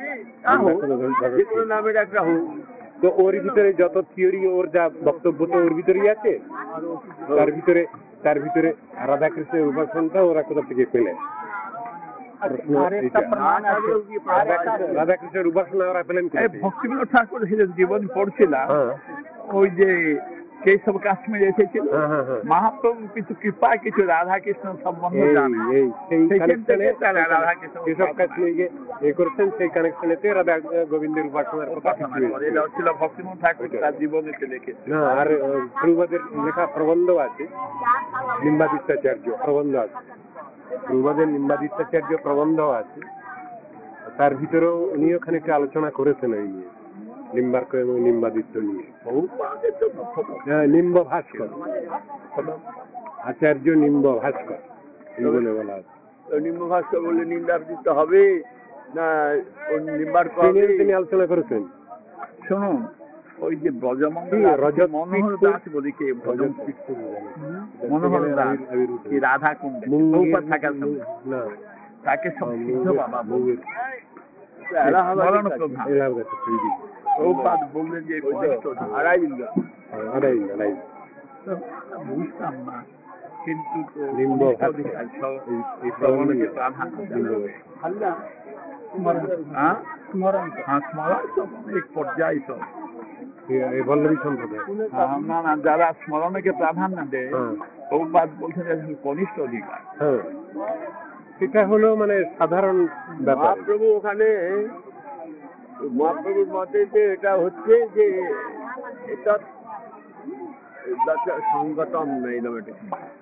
S2: নামের একটা হোক,
S1: তো ওর ভিতরে যত থিওরি, ওর যা বক্তব্য তো ওর ভিতরেই আছে। তার ভিতরে রাধাকৃষ্ণের উপাসনটা ওরা কোথা থেকে পেলেন? রাধাকৃষ্ণের উপাসনা ওরা পেলেন।
S2: ভক্তিবিনোদ ঠাকুর জীবন পড়ছিলাম, ওই যে কেশব কাশ্মীর এসেছিল, মহাপ্রভু কিছু কৃপায় কিছু রাধাকৃষ্ণ সম্বন্ধে
S1: কেশব কাশ্মীরকে করেছেন, সেই কানেকশনেতে রাধা গোবিন্দের উপাসনার কথা
S2: ছিল। ভক্তিবিনোদ ঠাকুর তার জীবনে লিখে।
S1: আর প্রভুপাদের লেখা প্রবন্ধ আছে, নিম্বাদিত্যাচার্য প্রবন্ধ আছে, প্রভুপাদের নিম্বাদিত্যাচার্য প্রবন্ধ আছে। তার ভিতরেও উনিও খানিকটা আলোচনা করেছেন এই নিয়ে, নিম্বার্ক এবং নিম্বাদিত্য নিয়ে। নিম্ব ভাস্কর, আচার্য নিম্ব ভাস্কর এই বলে বলা আছে।
S2: নিম্ব ভাস্কর বললে নিম্বাদিত্য হবে না নিম্বার্ক হবে,
S1: তিনি আলোচনা করেছেন।
S2: শুনুন, ওই যে ব্রজমন্ডল মনোহর দাস বলি, কে মনোহর দাস, কি রাধা কুণ্ড থাকার সময় তাকে সব সিদ্ধ বাবা বললেন যে বুঝতাম না, কিন্তু হ্যাঁ স্মরণ তো এক পর্যায়ে তো
S1: এই বল্লভী সম্প্রদায়।
S2: না না, যারা স্মরণকে প্রাধান্য দেয় প্রভুপাদ বলছেন কনিষ্ঠ অধিকার।
S1: হ্যাঁ, এটা হলো মানে সাধারণ ব্যাপার।
S3: মহাপ্রভু ওখানে মহাপ্রভুর মতে যে এটা হচ্ছে যে এটা সংগতম এইরকম একটা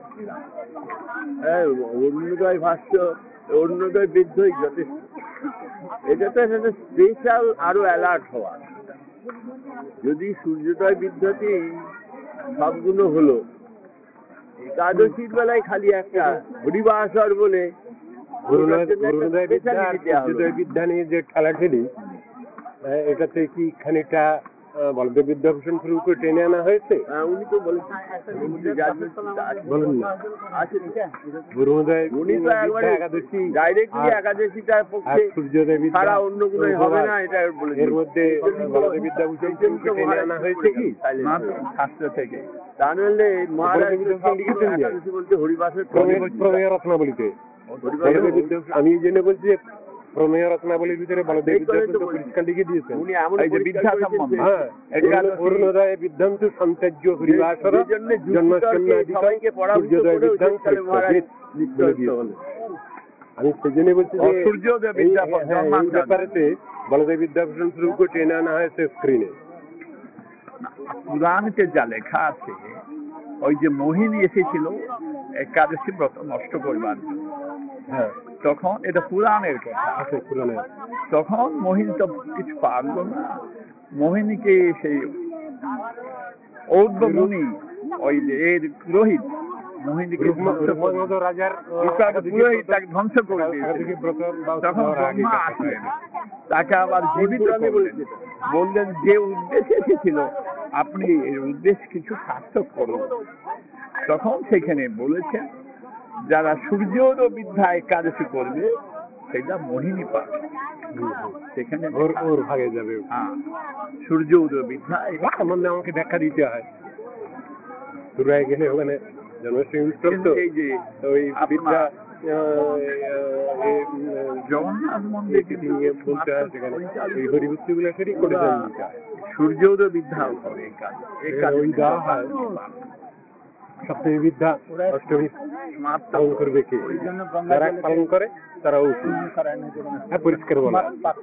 S3: অরুণোদয় ভাষ্য, অরুণোদয় বিদ্যই যথেষ্ট। এটা তো একটা স্পেশাল আরো অ্যালার্ট হওয়া। যদি সূর্যোদয় বিদ্যতি সবগুলো হলো, একাদশীর বেলায় খালি একটা হরিবাসর বলে
S1: অরুণোদয় বিদ্যা নিয়ে যে খেলাখেলি, এটাতে কি খানিকটা বলদেব বিদ্যাভূষণ শুরু করে টেনে আনা হয়েছে?
S3: উনি তো বলেন
S1: না, একাদশী
S3: ডাইরেক্টলি একাদশীটার পক্ষে
S1: সূর্যোদয় বিদ্যা
S3: ছাড়া অন্য কোনো হবে না, এটা
S1: এর মধ্যে বলদেব বিদ্যাভূষণ শুরু করে টেনে আনা হয়েছে কি
S2: শাস্ত্র থেকে?
S3: তা নাহলে মহারাজ একাদশী বলতে হরিবাসের
S1: প্রমেয় রত্নাবলীতে আমি এই জন্য বলছি যে প্রমেয় রত্নাবলীর ভিতরে বলদেব বিদ্যাভূষণ পরিষ্কার লিখে দিয়েছেন।
S3: উনি এমন
S2: বিদ্যা সম্বন্ধে
S1: অরুণোদয় বিদ্যান্ত সন্ত্যাজ্য হরিবাসর
S3: সবাইকে
S1: আমি সেই জন্য বলছি যে
S2: সূর্যোদয় বিদ্যা
S1: ব্যাপারেতে বলদেব বিদ্যাভূষণ শুরু করে টেনে আনা হয়েছে স্ক্রিনে।
S2: পুরাণে যা লেখা আছে, ওই যে মোহিনী এসেছিল একাদশী ব্রত নষ্ট করবার জন্য,
S1: হ্যাঁ
S2: তখন এটা পুরাণের কথা
S1: আছে, পুরাণে
S2: তখন মোহিনী তো কিছু পারলো না। মোহিনীকে সেই ঔদ্ধ মুনি, ওই যে এর পুরোহিত মোহিনীকে
S1: রাজার
S2: পুরোহিত তাকে ধ্বংস করে দিয়েছে। তখন ব্রহ্মা আসলেন, তাকে আবার জীবিত বললেন যে উদ্দেশ্যে এসেছিল আপনি এর উদ্দেশ্য কিছু সার্থক করুন। তখন সেখানে বলেছেন যারা সূর্যোদয় বিদ্যা একাদশী করবে সেটা মোহিনী পাবে, সেখানে
S1: ওর ভাগে যাবে।
S2: হ্যাঁ, সূর্য উদয় বিদ্যা
S1: এটা সম্বন্ধে আমাকে ব্যাখ্যা দিতে হয়। সুরায় গেলে ওখানে জন্মাষ্টমী
S2: এই যে
S1: ওই বিদ্যা
S2: জগন্নাথ মন্দিরকে নিয়ে
S1: বলতে হয়, সেখানে এই হরিভক্তি গুলো সেটি করে দেন।
S2: সূর্য উদয় বিদ্যা হবে
S1: ওই দেওয়া হয় সপ্তমী বিদ্যা, অষ্টমী পালন করবে কে? যারা পালন করে তারা পরিষ্কার বলা।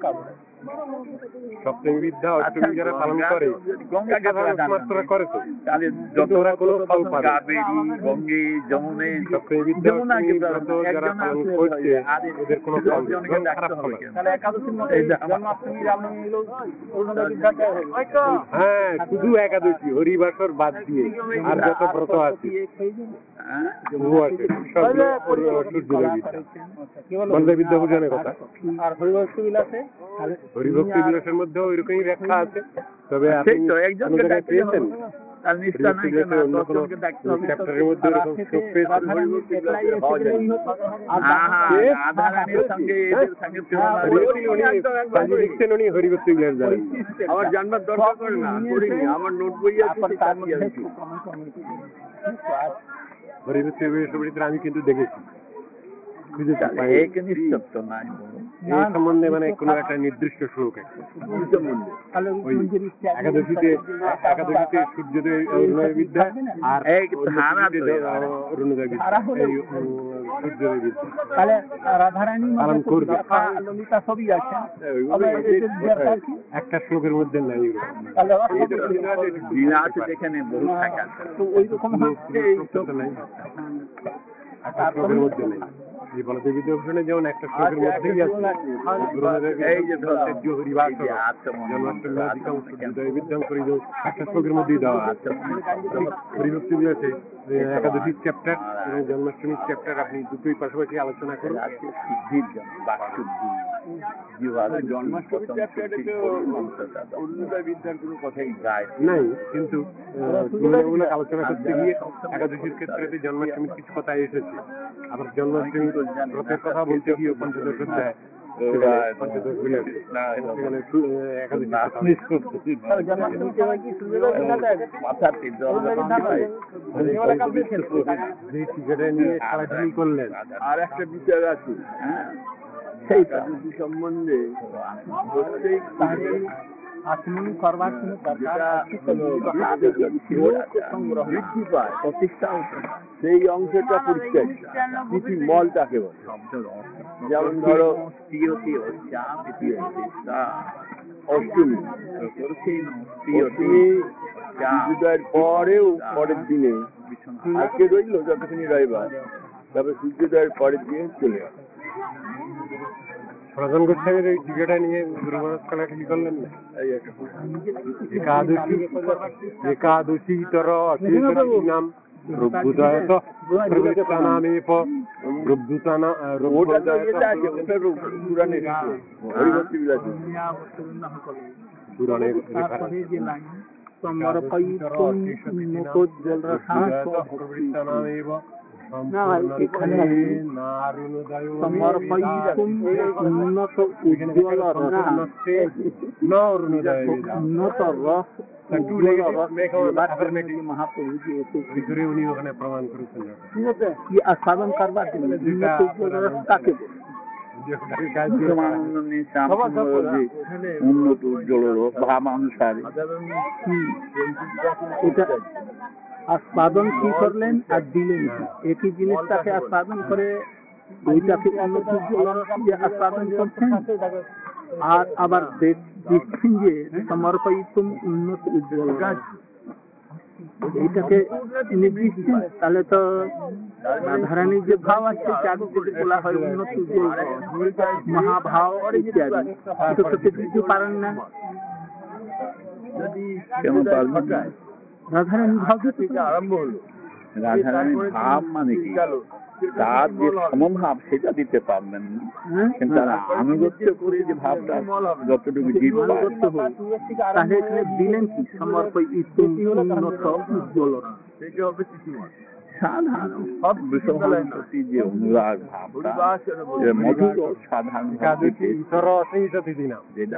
S1: সপ্তমী বিদ্যা অষ্টমী যারা পালন করে মাত্রা করে তো
S2: তাদের
S1: যত ওরা কোনো ফল পাবে।
S2: গঙ্গে যমুনে
S1: সপ্তমী বিদ্যা যারা পালন করছে ওদের কোনো ফল খারাপ ফল। হ্যাঁ, শুধু একাদশী হরিবাসর বাদ দিয়ে আর যত ব্রত আছে বলদেব বিদ্যাভূষণের কথা।
S3: আর হরিভক্তি বিলাসে,
S1: হরিভক্তি বিলাসের মধ্যে ওইরকমই ব্যাখ্যা আছে, তবে আপনি পেয়েছেন অন্য কোনো চ্যাপ্টারের মধ্যে ওরকম শ্লোক পেয়েছেন? লিখছেন উনি হরিভক্তি বিলাস জানেন।
S3: আমার জানবার দরকার করে না, করিনি, আমার নোট বই আছে।
S1: হরিভক্তি বিলাসের আমি কিন্তু দেখেছি, এই সম্বন্ধে মানে কোনো একটা নির্দিষ্ট শ্লোক একাদশীতে সূর্যোদয় বিদ্যা আর অরুণোদয় বিদ্যা, সূর্যোদয় বিদ্যা পালন করবে একটা শ্লোকের মধ্যে নাই।
S2: যেখানে বহু থাকে
S1: একটা শ্লোকের মধ্যে নেই। বলদেব বিদ্যাভূষণে যেমন একটা শ্লোকের মধ্যেই আছে, একটা শ্লোকের মধ্যেই দেওয়া আছে। হরিভক্তি বিলাসে একাদশীর চ্যাপ্টার এবং জন্মাষ্টমীর চ্যাপ্টার আপনি দুটোই পাশাপাশি আলোচনা করুন।
S3: বিদ্যার কোনো কথাই যায়
S1: নাই, কিন্তু আলোচনা করতে গিয়ে একাদশীর ক্ষেত্রে জন্মাষ্টমীর কিছু কথা এসেছে। আবার জন্মাষ্টমী ব্রতের কথা বলতে গিয়ে পঞ্চদশ অধ্যায়
S3: আর একটা বিষয় আছে,
S2: সেইটা
S3: সম্বন্ধে
S2: আচমন করবার কোনো দরকার
S3: বৃদ্ধি পায়
S2: প্রতিষ্ঠা হতো না।
S3: সেই অংশটা পরিষ্কার কিছু মলটাকে বলে। যেমন ধরো অষ্টমী সূর্যোদয়ের পরেও পরের দিনে আজকে রইল যতক্ষণ রবিবার, তবে সূর্যোদয়ের পরের দিনে চলে গেল।
S1: প্রধান গোস্বামীর এই টিকাটা নিয়ে গুরুমহারাজ কি করলেন না? একাদশী তর নাম রূপভূতায়ত প্রবৃত্তানামেব
S3: পুরাণে হরিভক্তি বিলাসী
S1: পুরাণের প্রবৃত্তানামেব
S2: উন্নত উজ্জ্বল মহাপ্রভু
S1: উনি ওখানে প্রমাণ করেছেন
S2: কি আস্বাদন করবার জন্য উন্নত উজ্জ্বল রস কাকে বলে?
S3: উন্নত উজ্জ্বল ভাবানুসারে
S2: এটা আস্বাদন কি করলেন আর দিলেন, একই জিনিসটাকে আস্বাদন করে ওইটাকে উন্নত উজ্জ্বল রস দিয়ে আস্বাদন করছেন, আর আবার দিচ্ছেন যে সমর্পয়িতুম উন্নত উজ্জ্বল রস। এইটাকে তিনি দিচ্ছেন, তাহলে তো রাধারানীর যে ভাব আছে তাকে বলা হয় উন্নত উজ্জ্বল মহাভাব ইত্যাদি, এটা তো দিতে পারেন না।
S3: কেন পারবেন না?
S2: রাধারানী ভাব
S3: থেকে আরম্ভ হলো। রাধারানীর ভাব মানে কি? তার যে সমভাব সেটা দিতে পারবেন না, কিন্তু তার আনুগত্য করে যে ভাবটা যতটুকু
S2: আনুগত্য হল, তাহলে এখানে দিলেন কি সমর্পয়িতুম উন্নত উজ্জ্বল রস,
S3: সেটা হবে সাধারণ সব বিষয়ের প্রতি যে অনুরাগ ভাবটা মধুর সাধারণ যেটা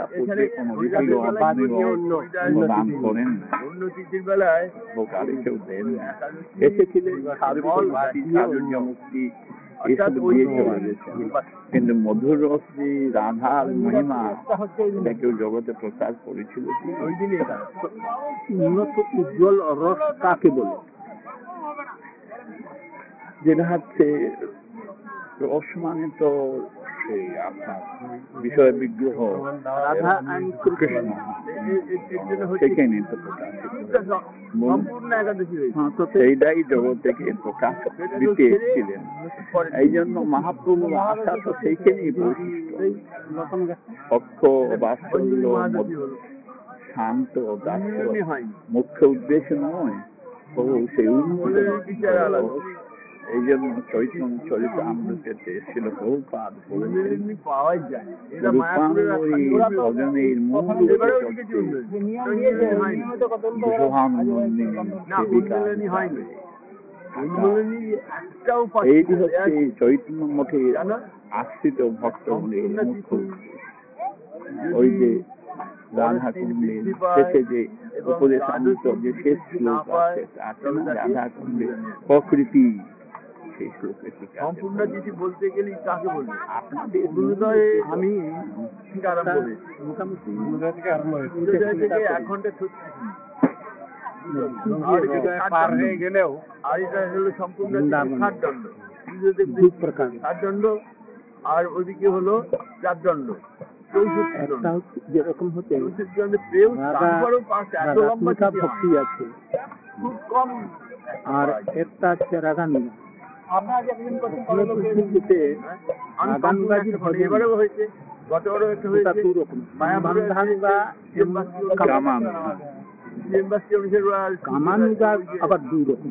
S3: দান করেন অন্য তিথির বেলায় বোকারে কেউ দেন না, এসেছিলেন মুক্তি এসব দিয়ে চলে গেছে, কিন্তু মধুর রস যে রাধার মহিমা এটা কেউ জগতে প্রচার করেছিল ওই দিনই।
S2: উন্নত উজ্জ্বল রস কাকে বলে?
S3: যেটা হচ্ছে রস মানে তো সেই আপনার বিষয় বিগ্রহ
S2: রাধা and কৃষ্ণ,
S3: সেখানে তো সেইটাই জগৎকে প্রকাশ দিতে এসেছিলেন। এই জন্য মহাপ্রভুর আশা তো সেইখানেই বৈশিষ্ট্য, অক্ষ বাৎসল্য শান্ত মুখ্য উদ্দেশ্য নয়, সেই এই জন্য চৈতন্য চরিতামৃতে ছিল প্রভুপাদ পাওয়াই যায় ভজনের মূল এইটি হচ্ছে চৈতন্য মঠে আশ্রিত ভক্তগণের মুখ্য। ওই যে রাধা কুণ্ডের শেষে যে উপদেশামৃত যে শেষ শ্লোক আছে রাধা কুণ্ডের প্রকৃতি, সেই শ্লোকে সম্পূর্ণ যদি বলতে গেলে কাকে বলবো? আপনাদের আমি মোটামুটি 1 ঘন্টা
S1: পার হয়ে গেলেও
S3: আর এটা হলো সম্পূর্ণ 7 দণ্ড,
S2: দুই প্রকার
S3: 7 দণ্ড, আর ওইদিকে হলো 4 দণ্ড।
S2: যেরকম হচ্ছে ভক্তি আছে
S3: খুব কম,
S2: আর একটা হচ্ছে রাগানুগা।
S3: এবারেও হয়েছে, গতবারও একটা হয়েছে
S2: কামানুগা, আবার 2 রকম।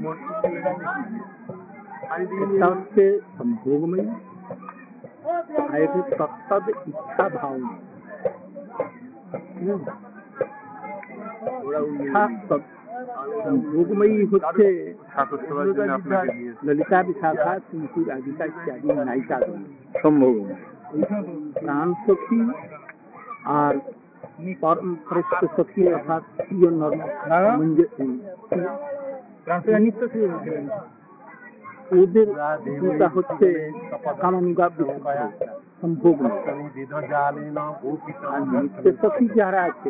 S2: একটা হচ্ছে ভোগময়ী, আর একটা তত্ত্ব ইচ্ছা ভাব। ভোগময়ী হচ্ছে ললিতা বিশাখা তুলসী রাধিকা ইত্যাদি নায়িকা
S3: সম্ভব
S2: প্রাণ সখী আর সখী অর্থাৎ ওদের দুটা হচ্ছে কামানুগা। সম্ভব নয়। আর নিত্য সখী যারা আছে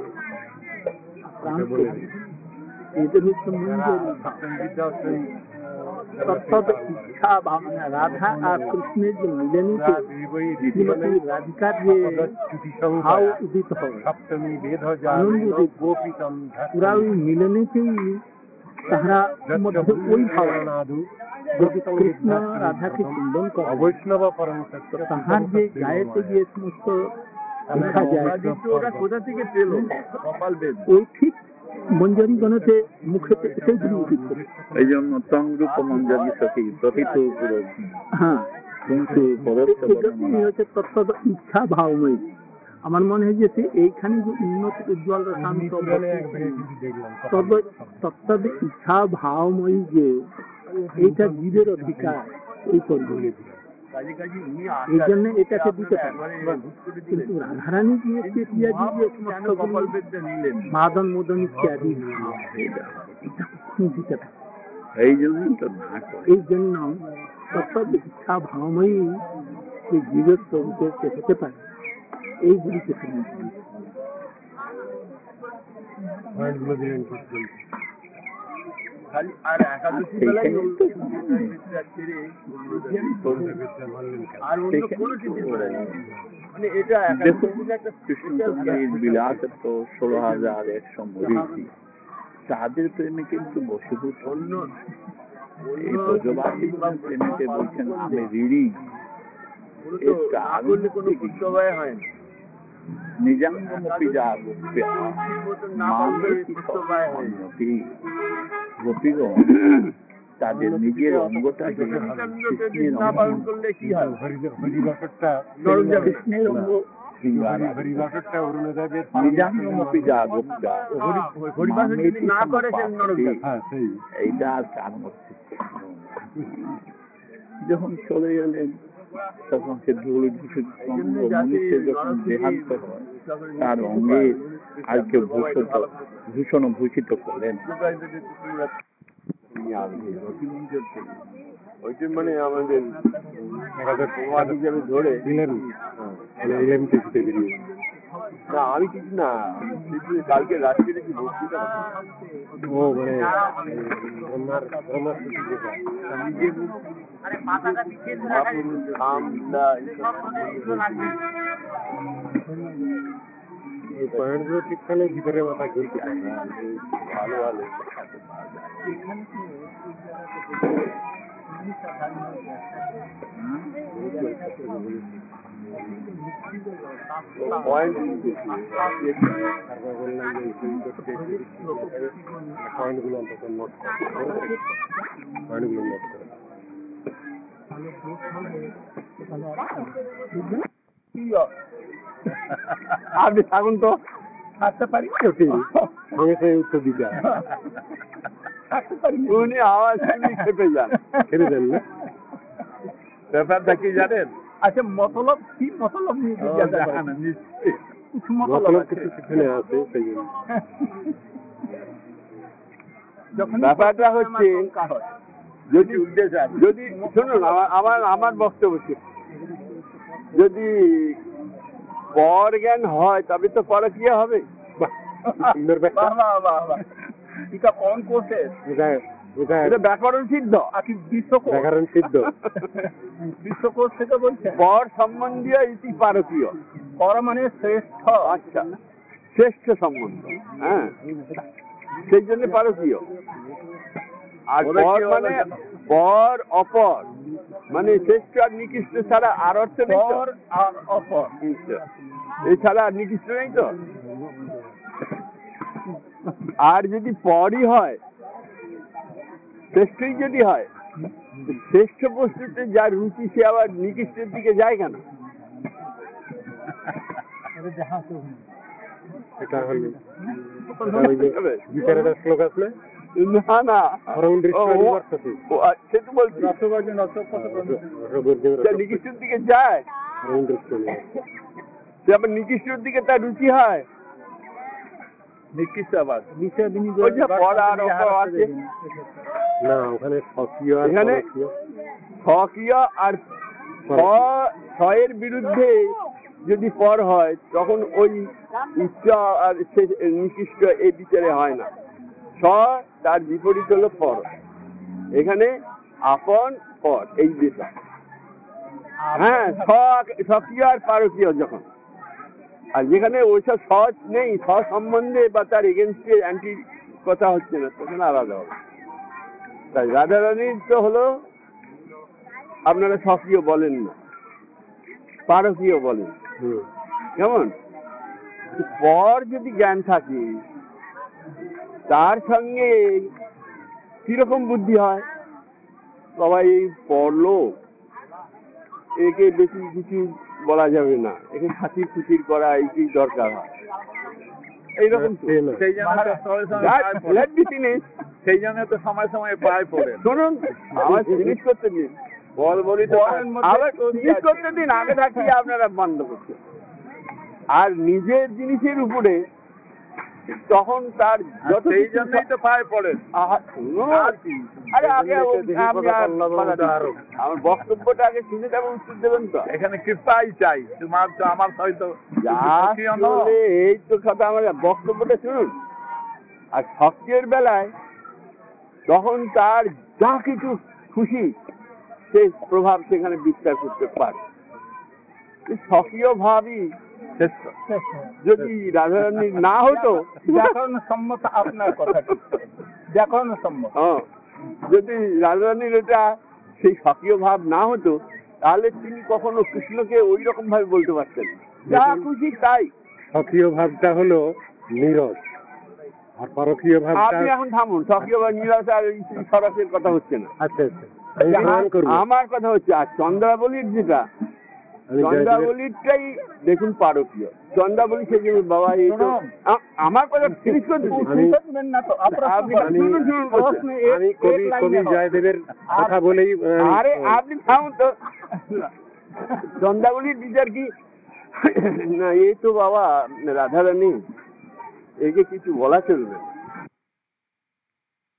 S2: এদের হচ্ছে তত্ত্ব ইচ্ছা ভাবনা। রাধা আর কৃষ্ণের যে মিলনীতে শ্রীমতী রাধিকার যে ভাব উদিত হবে, আনন্দ উদিত, পুরা ওই মিলনীতেই তাহারা মধ্যে ওই ভাব। যদি কৃষ্ণ রাধাকে চুম্বন করে
S1: অবৈষ্ণব পরম
S2: তাহার যে গায়েতে যে সমস্ত দেখা যায়
S3: ওরা কোথা থেকে পেল কপাল বেদ?
S2: ওই ঠিক মঞ্জরি গণতে মুখে সেইগুলি উদিত করে।
S3: এই জন্য তংরূপ মঞ্জরি সখী প্রথিত পুরো।
S2: হ্যাঁ,
S3: কিন্তু
S2: হচ্ছে তত্ত্ব ইচ্ছা ভাবময়ী। আমার মনে হয় যে এইখানে যে উন্নত উজ্জ্বল শান্ত তত্ত্ব ইচ্ছা ভাবময়ী যে এইটা জীবের অধিকার এই পরিবর্তন, এই জন্য এটাকে দিতে পারে। কিন্তু রাধারানী দিয়েছে মাদন মদন ইত্যাদি দিতে পারে।
S3: এই জন্যই তো না করে।
S2: এই জন্য তত্ত্ব ইচ্ছা ভাবময়ী যে জীবের স্বরূপে হতে পারে এইগুলিকে
S3: আর একাদশী বেলায় আর অন্য কোনো কিছু মানে এটা বিলাস তো 16,100 মরিচি, তাদের প্রেমে কিন্তু বসীভূত অন্য এই ব্রজবাসী প্রেমেতে বলছেন আমি ঋণী। করলে কোনো পুষ্টবায় হয় না। নিজাঙ্গমপি যা গোপীগণ তাদের নিজের অঙ্গটা না পালন করলে কি হয়? কৃষ্ণের অঙ্গ নিজাঙ্গমপি যা গোপীরা না করে এইটা আর কার মধ্যে যখন চলে গেলেন তখন সে যখন দেহান্ত হয় তার অঙ্গে আর কেউ ভূষণ ভূষিত করলেন। ওইটা মানে আমাদের ধরে দিলেন না, আমি কিছু না, কালকে রাত্রে কি বক্তৃতা ও
S1: পয়েন্টগুলো ঠিকখানে ভিতরে মাথা ঘুরতে
S3: ভালো ভালো
S1: পয়েন্টগুলো অন্তত নোট পয়েন্টগুলো নোট করে
S3: আপনি থাকুন তো
S1: থাকতে পারি সঙ্গে সঙ্গে উত্তর দিতে
S3: উনি আওয়াজ খেপে যান।
S1: খেপে যান না?
S3: ব্যাপারটা কি জানেন?
S2: আচ্ছা, মতলব কি? মতলব নিয়ে
S1: কিছু সেখানে আছে সেই
S3: ব্যাপারটা হচ্ছে যদি যদি শুনুন আমার বক্তব্য যদি পর জ্ঞান হয় তবে তো পরক্রিয়া হবে।
S2: এটা কোন কোর্সে?
S3: এটা ব্যাকরণ সিদ্ধ।
S1: ব্যাকরণ সিদ্ধ
S2: বিশ্বকোষ থেকে বলছে
S3: পর সম্বন্ধীয় ইতি পারকীয়।
S2: পর মানে শ্রেষ্ঠ।
S3: আচ্ছা, শ্রেষ্ঠ সম্বন্ধ, হ্যাঁ, সেই জন্য পারকীয়। আর পর মানে পর অপর, মানে শ্রেষ্ঠ আর নিকৃষ্ট ছাড়া আর অর্থ নেই।
S2: পর আর অপর
S3: এছাড়া আর নিকৃষ্ট নেই তো। আর যদি পরই হয়, শ্রেষ্ঠই যদি হয়, শ্রেষ্ঠ বস্তুতে যার রুচি সে আবার নিকৃষ্টের দিকে যায় কেন?
S1: এটা হলো বিচারের শ্লোক আছে
S3: না না, সে তো বলছি নিকৃষ্টের দিকে যায়, সে আবার নিকৃষ্টের দিকে তার রুচি হয়। নিকৃষ্ট আবার
S1: না, ওখানে স্বকীয় আর
S3: ছয়ের বিরুদ্ধে যদি পর হয় তখন ওই উচ্চ আর নিকৃষ্ট এই বিচারে হয় না। ছ তার বিপরীত হলো পর, এখানে আপন পর এই বিষয়। হ্যাঁ, স্বকীয় আর পারকীয় যখন, আর যেখানে ওইসব সহজ নেই, সম্বন্ধে বা তার এগেনস্টে অ্যান্টি কথা হচ্ছে না, তখন আলাদা হবে। তাই রাধারানীর তো হলো আপনারা স্বকীয় বলেন না, পারকীয় বলেন। কেমন পর যদি জ্ঞান থাকে তার সঙ্গে কিরকম বুদ্ধি হয়, সবাই এই পড়লো, একে বেশি কিছু বলা যাবে না, একে খাতির খুচির করা এইটাই দরকার হয়, এইরকম।
S2: সেই জন্য তো সময় সময় পায় পড়ে।
S3: শুনুন, আমার জিনিস করতে দিন, বল বলি তো আবার জিনিস করতে দিন, আগে থাকি আপনারা বন্ধ করছে। আর নিজের জিনিসের উপরে তখন তার
S2: সেই জন্যই তো পায় পড়ে।
S3: আরে আগে আমার বক্তব্যটা আগে শুনে তারপর উত্তর দেবেন তো।
S2: এখানে কৃপাই চাই, তোমার তো আমার হয়তো
S3: এই তো কথা। আমার বক্তব্যটা শুনুন। আর সক্রিয়ের বেলায় তখন তার যা কিছু খুশি সেই প্রভাব সেখানে বিস্তার করতে পারে। সক্রিয় ভাবই যদি রাধারানী না হতো,
S2: ব্যাকরণ সম্মত আপনার কথা, ব্যাকরণ সম্মত,
S3: যদি রাধারানীর এটা সেই সক্রিয় ভাব না হতো, তাহলে তিনি কখনো কৃষ্ণকে ওই রকম ভাবে বলতে পারতেন যা খুশি তাই।
S1: সক্রিয় ভাবটা হলো নীরস, আর পরকীয় ভাবটা।
S3: আপনি এখন থামুন, সক্রিয় ভাব নীরস আর সরসের কথা হচ্ছে না।
S1: আচ্ছা,
S3: আমার কথা হচ্ছে। আর চন্দ্রাবলীর যেটা, চন্দ্রাবলীটাই দেখুন পারকীয়। চন্দ্রাবলী সে যে বাবা, আমার কথা ফিনিশ করতে
S1: আমি কবি জয়দেবের কথা বলেই।
S3: আরে আপনি থামুন তো। চন্দ্রাবলীর বিচার কি না, এই তো বাবা রাধারানী, একে কিছু বলা চলবে না।